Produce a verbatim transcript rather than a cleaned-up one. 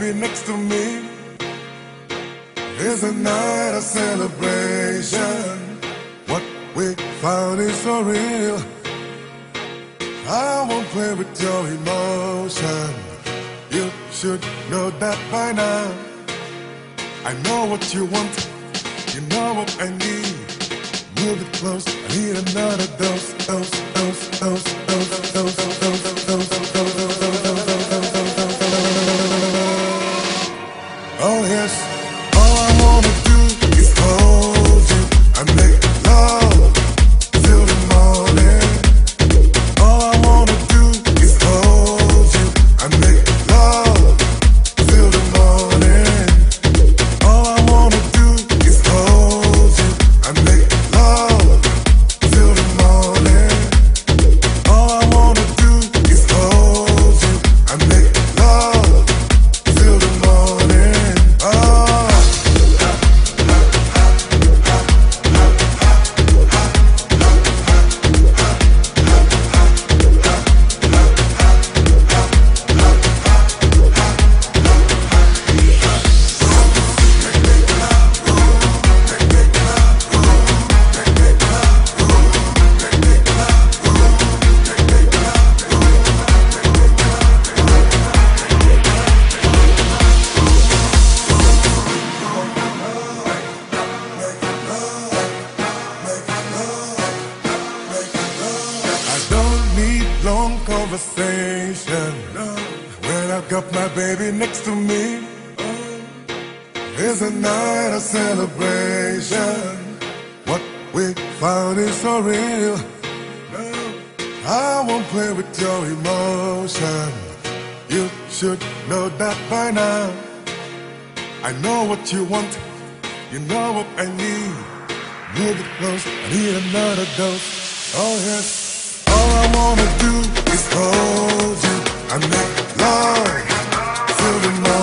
baby next to me. It's a night of celebration. What we found is so real. I won't play with your emotion. You should know that by now. I know what you want. You know what I need. Move it close. I need another dose, dose, dose, dose, dose, dose, dose, dose, dose, dose, dose, dose, dose. Oh yes, all I wanna do is hold you and make love till the morning. All I wanna do is hold you and make love till the morning. All I wanna do is hold you and make love till the morning. All I wanna do is hold you and make love till the morning. Long conversation when I've got my baby next to me. It's a night of celebration. What we found is so real. I won't play with your emotion. You should know that by now. I know what you want. You know what I need. Move it close. I need another dose. Oh yes. All I wanna do is hold you and make love till the night.